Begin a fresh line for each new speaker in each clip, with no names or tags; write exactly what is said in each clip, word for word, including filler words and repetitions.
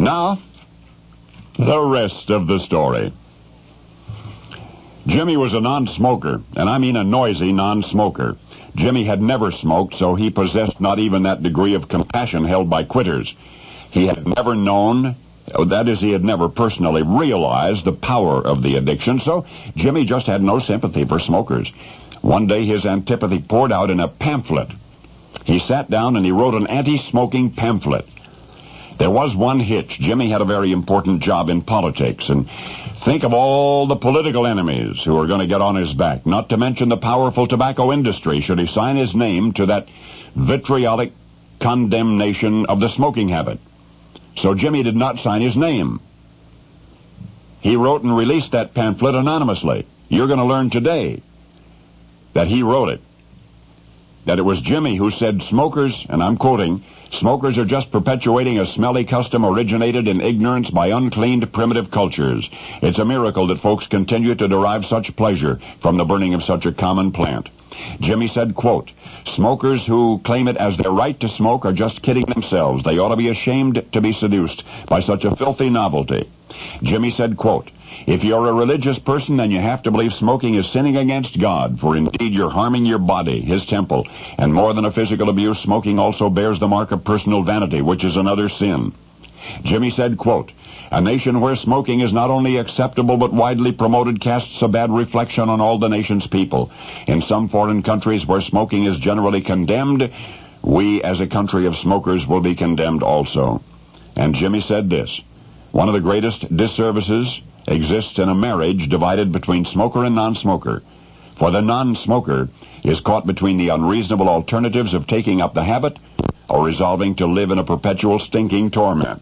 Now, the rest of the story. Jimmy was a non-smoker, and I mean a noisy non-smoker. Jimmy had never smoked, so he possessed not even that degree of compassion held by quitters. He had never known, that is, he had never personally realized the power of the addiction, so Jimmy just had no sympathy for smokers. One day his antipathy poured out in a pamphlet. He sat down and he wrote an anti-smoking pamphlet. There was one hitch. Jimmy had a very important job in politics, and think of all the political enemies who are going to get on his back, not to mention the powerful tobacco industry, should he sign his name to that vitriolic condemnation of the smoking habit. So Jimmy did not sign his name. He wrote and released that pamphlet anonymously. You're going to learn today that he wrote it. That it was Jimmy who said smokers, and I'm quoting, smokers are just perpetuating a smelly custom originated in ignorance by uncleaned primitive cultures. It's a miracle that folks continue to derive such pleasure from the burning of such a common plant. Jimmy said, quote, smokers who claim it as their right to smoke are just kidding themselves. They ought to be ashamed to be seduced by such a filthy novelty. Jimmy said, quote, if you're a religious person, then you have to believe smoking is sinning against God, for indeed you're harming your body, his temple, and more than a physical abuse, smoking also bears the mark of personal vanity, which is another sin. Jimmy said, quote, a nation where smoking is not only acceptable but widely promoted casts a bad reflection on all the nation's people. In some foreign countries where smoking is generally condemned, we as a country of smokers will be condemned also. And Jimmy said this, one of the greatest disservices exists in a marriage divided between smoker and non-smoker. For the non-smoker is caught between the unreasonable alternatives of taking up the habit or resolving to live in a perpetual stinking torment.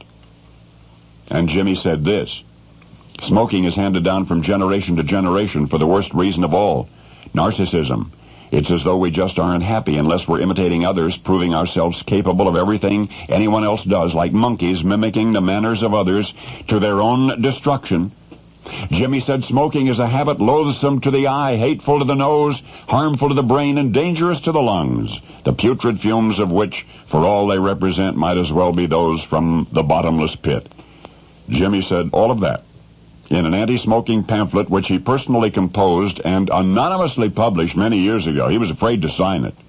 And Jimmy said this, smoking is handed down from generation to generation for the worst reason of all, narcissism. It's as though we just aren't happy unless we're imitating others, proving ourselves capable of everything anyone else does, like monkeys mimicking the manners of others to their own destruction. Jimmy said smoking is a habit loathsome to the eye, hateful to the nose, harmful to the brain, and dangerous to the lungs, the putrid fumes of which, for all they represent, might as well be those from the bottomless pit. Jimmy said all of that in an anti-smoking pamphlet which he personally composed and anonymously published many years ago. He was afraid to sign it.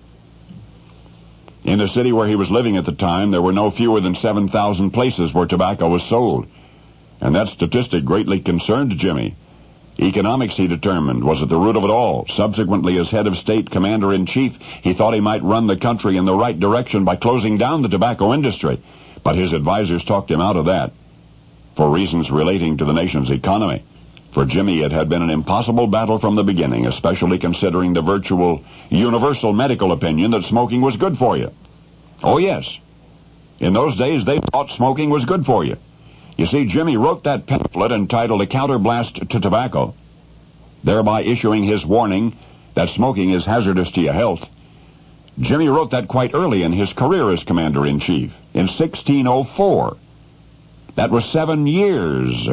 In the city where he was living at the time, there were no fewer than seven thousand places where tobacco was sold. And that statistic greatly concerned Jimmy. Economics, he determined, was at the root of it all. Subsequently, as head of state commander-in-chief, he thought he might run the country in the right direction by closing down the tobacco industry. But his advisors talked him out of that for reasons relating to the nation's economy. For Jimmy, it had been an impossible battle from the beginning, especially considering the virtual universal medical opinion that smoking was good for you. Oh, yes. In those days, they thought smoking was good for you. You see, Jimmy wrote that pamphlet entitled A Counterblast to Tobacco, thereby issuing his warning that smoking is hazardous to your health. Jimmy wrote that quite early in his career as commander-in-chief, in sixteen oh four. That was seven years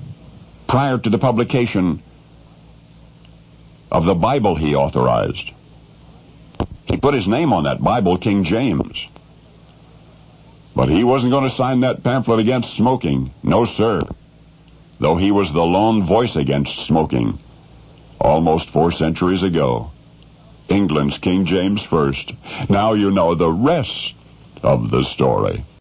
prior to the publication of the Bible he authorized. He put his name on that Bible, King James. But he wasn't going to sign that pamphlet against smoking. No, sir. Though he was the lone voice against smoking almost four centuries ago. England's King James First. Now you know the rest of the story.